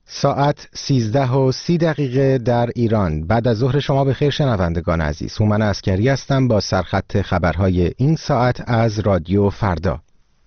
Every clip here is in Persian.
ساعت 13:30 در ایران. بعد از ظهر شما بخیر شنوندگان عزیز. هومن عسکری هستم با سرخط خبرهای این ساعت از رادیو فردا.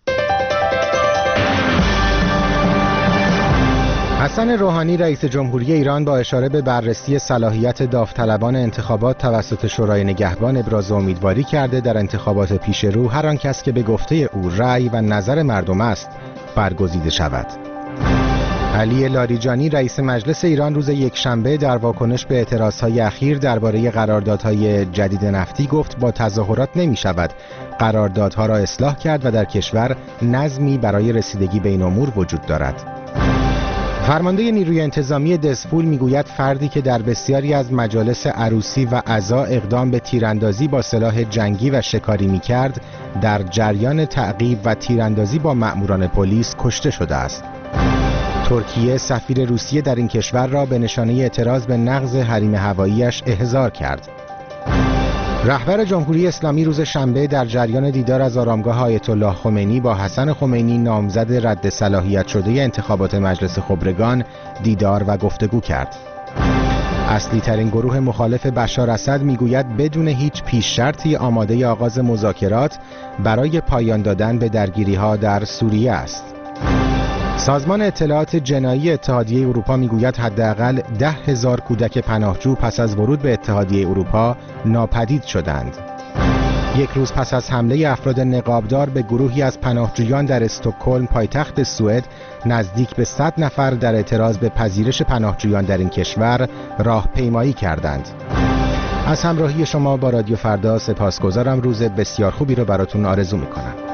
حسن روحانی رئیس جمهوری ایران با اشاره به بررسی صلاحیت داوطلبان انتخابات توسط شورای نگهبان ابراز امیدواری کرده در انتخابات پیش رو هر آن کس که به گفته او رأی و نظر مردم است برگزیده شود. علی لاریجانی رئیس مجلس ایران روز یکشنبه در واکنش به اعتراضهای اخیر درباره قراردادهای جدید نفتی گفت با تظاهرات نمی شود قراردادها را اصلاح کرد و در کشور نظمی برای رسیدگی به این امور وجود دارد. فرمانده نیروی انتظامی دسپول میگوید فردی که در بسیاری از مجالس عروسی و عزا اقدام به تیراندازی با سلاح جنگی و شکاری میکرد در جریان تعقیب و تیراندازی با مأموران پلیس کشته شده است. ترکیه سفیر روسیه در این کشور را به نشانه اعتراض به نقض حریم هوایی‌اش احضار کرد. رهبر جمهوری اسلامی روز شنبه در جریان دیدار از آرامگاه آیت الله خمینی با حسن خمینی نامزد رد صلاحیت شده انتخابات مجلس خبرگان دیدار و گفتگو کرد. اصلی ترین گروه مخالف بشار اسد میگوید بدون هیچ پیش شرطی آماده آغاز مذاکرات برای پایان دادن به درگیری‌ها در سوریه است. سازمان اطلاعات جنایی اتحادیه اروپا میگوید حداقل 10,000 کودک پناهجو پس از ورود به اتحادیه اروپا ناپدید شدند. یک روز پس از حمله افراد نقابدار به گروهی از پناهجویان در استکهلم پایتخت سوئد، نزدیک به 100 نفر در اعتراض به پذیرش پناهجویان در این کشور راهپیمایی کردند. از همراهی شما با رادیو فردا سپاسگزارم. روز بسیار خوبی رو براتون آرزو میکنم.